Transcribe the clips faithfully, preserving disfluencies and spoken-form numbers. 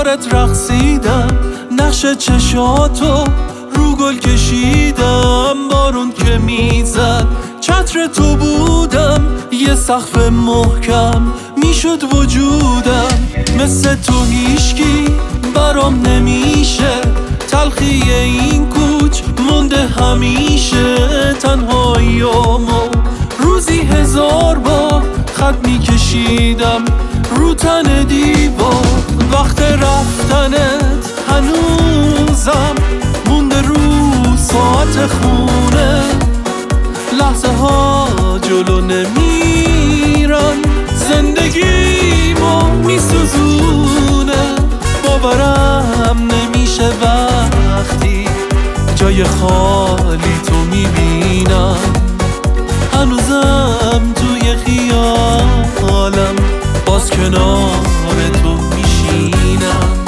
دورت رقصیدم، نقش چشاتو رو گل کشیدم. بارون که میزد چتر تو بودم، یه سقف محکم میشد وجودم. مثل تو هیچکی برام نمیشه، تلخی این کوچ مونده همیشه. تنهاییامو روزی هزار بار خط میکشیدم رو تن دیوار. وقت رفتنت هنوزم مونده رو ساعت خونه. لحظه ها جلو نمیرن، زندگیمو میسوزونه. باورم نمیشه وقتی جای خالی تو میبینم. هنوزم توی خیالم باز کنار تو میشینم.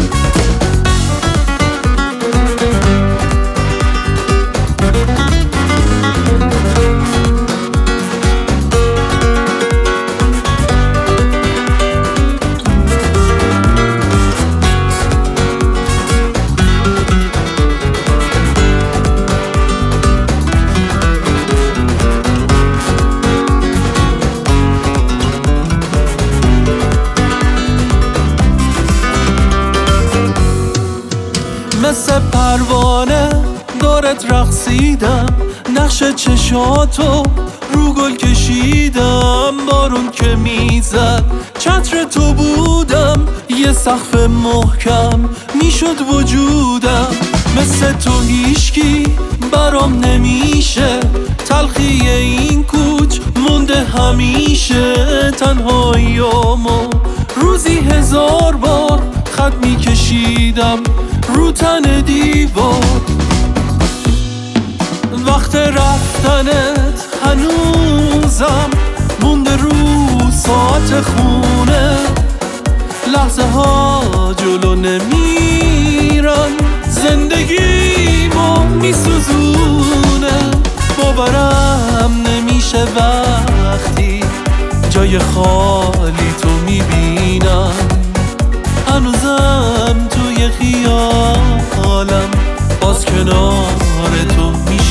مثل پروانه دورت رقصیدم، نقش چشاتو رو گل کشیدم. بارون که میزد چتر تو بودم، یه سقف محکم میشد وجودم. مثل تو هیچکی برام نمیشه، تلخی این کوچ مونده همیشه. تنهاییامو روزی هزار بار خط میکشیدم رو تن دیوار. وقت رفتنت هنوزم مونده رو ساعت خونه. لحظه ها جلو نمیرن، زندگیمو میسوزونه. باورم نمیشه وقتی جای خالی تو میبینم. هنوزم توی خیالم باز کنار تو میشینم.